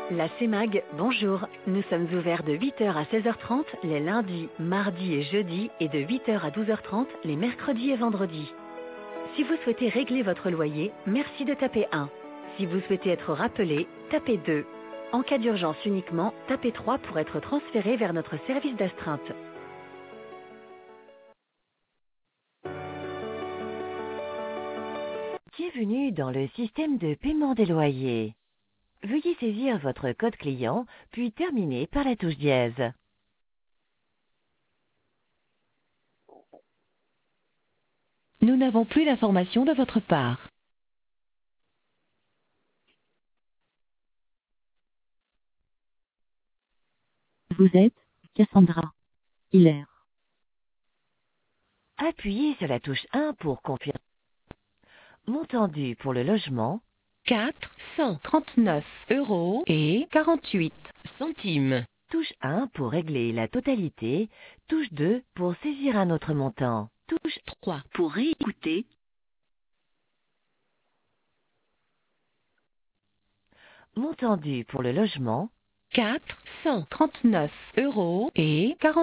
La CEMAG, bonjour. Nous sommes ouverts de 8 heures à 16h30 les lundis, mardis et jeudis et de 8 heures à 12h30 les mercredis et vendredis. Si vous souhaitez régler votre loyer, merci de taper 1. Si vous souhaitez être rappelé, tapez 2. En cas d'urgence uniquement, tapez 3 pour être transféré vers notre service d'astreinte. Bienvenue dans le système de paiement des loyers. Veuillez saisir votre code client, puis terminer par la touche dièse. Nous n'avons plus d'informations de votre part. Vous êtes Cassandra Hiller. Appuyez sur la touche 1 pour confirmer. Montant dû pour le logement, 439,48 €. Touche 1 pour régler la totalité. Touche 2 pour saisir un autre montant. Touche 3 pour réécouter. Montant dû pour le logement, 439,48 €.